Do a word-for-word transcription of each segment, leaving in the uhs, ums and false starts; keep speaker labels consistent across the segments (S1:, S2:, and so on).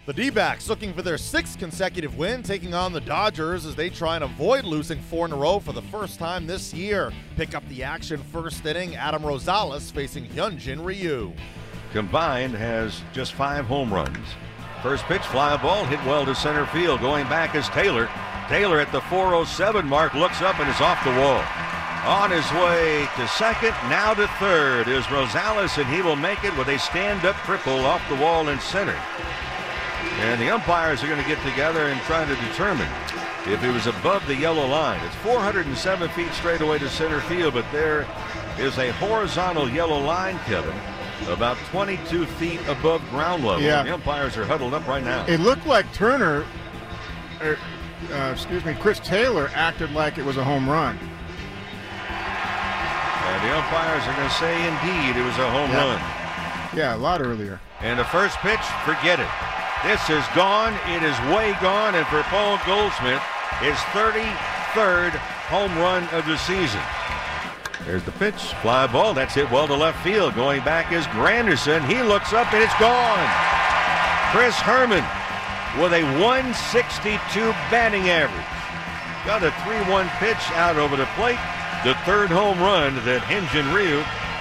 S1: The D-backs looking for their sixth consecutive win, taking on the Dodgers as they try and avoid losing four in a row for the first time this year. Pick up the action first inning, Adam Rosales facing Hyunjin Ryu.
S2: Combined has just five home runs. First pitch, fly ball, hit well to center field. Going back is Taylor. Taylor at the four oh seven mark, looks up and is off the wall. On his way to second, now to third is Rosales, and he will make it with a stand-up triple off the wall in center. And the umpires are going to get together and try to determine if it was above the yellow line. It's four hundred seven feet straight away to center field, but there is a horizontal yellow line, Kevin, about twenty-two feet above ground level.
S3: Yeah.
S2: The umpires are huddled up right now.
S3: It looked like Turner, or, uh, excuse me, Chris Taylor acted like it was a home run.
S2: And the umpires are going to say, indeed, it was a home
S3: Yeah.
S2: run.
S3: Yeah, a lot earlier.
S2: And the first pitch, forget it. This is gone. It is way gone. And for Paul Goldschmidt, his thirty-third home run of the season. There's the pitch. Fly ball. That's hit well to left field. Going back is Granderson. He looks up and it's gone. Chris Herman with a one sixty-two batting average. Got a three one pitch out over the plate. The third home run that Hyunjin Ryu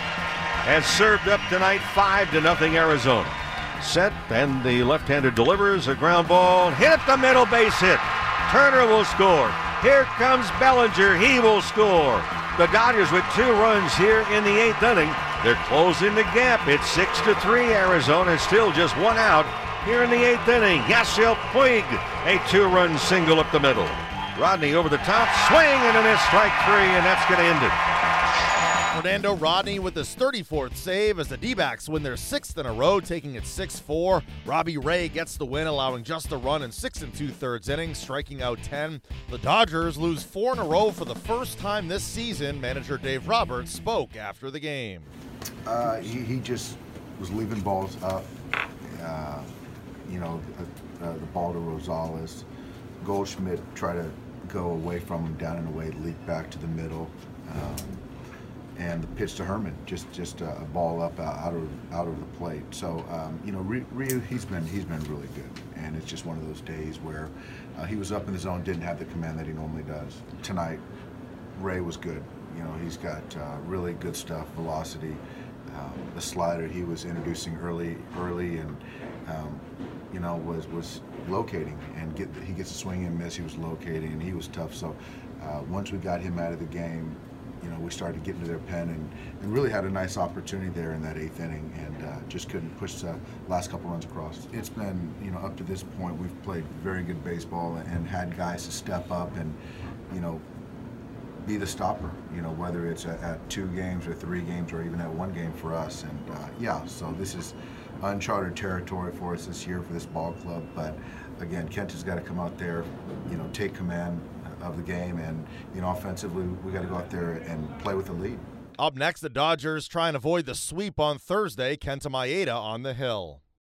S2: has served up tonight, five to nothing Arizona. Set, and the left-hander delivers a ground ball. Hit the middle, base hit. Turner will score. Here comes Bellinger. He will score. The Dodgers with two runs here in the eighth inning. They're closing the gap. It's six to three. Arizona still just one out here in the eighth inning. Yasiel Puig, a two-run single up the middle. Rodney over the top, swing and a miss, strike three, and that's going to end it.
S1: Fernando Rodney with his thirty-fourth save as the D-backs win their sixth in a row, taking it six four. Robbie Ray gets the win, allowing just a run in six and two-thirds innings, striking out ten. The Dodgers lose four in a row for the first time this season. Manager Dave Roberts spoke after the game.
S4: Uh, he, he just was leaving balls up. Uh, you know, uh, uh, the ball to Rosales. Goldschmidt tried to go away from him, down and away, leap back to the middle. Um, and the pitch to Herman, just just a, a ball up uh, out of out of the plate. So um, you know, Ryu, he's been he's been really good, and it's just one of those days where uh, he was up in the zone, didn't have the command that he normally does. Tonight, Ray was good. You know, he's got uh, really good stuff, velocity, um, the slider he was introducing early early, and um, you know was was locating and get he gets a swing and miss. He was locating and he was tough. So uh, once we got him out of the game, you know, we started getting to their pen and, and really had a nice opportunity there in that eighth inning, and uh, just couldn't push the last couple runs across. It's been, you know, up to this point, we've played very good baseball and had guys to step up and, you know, be the stopper, you know, whether it's at, at two games or three games or even at one game for us. And uh, yeah, so this is uncharted territory for us this year for this ball club. But again, Kent has got to come out there, you know, take command of the game, and you know, offensively we got to go out there and play with the lead.
S1: Up next, the Dodgers try and avoid the sweep on Thursday. Kenta Maeda on the hill.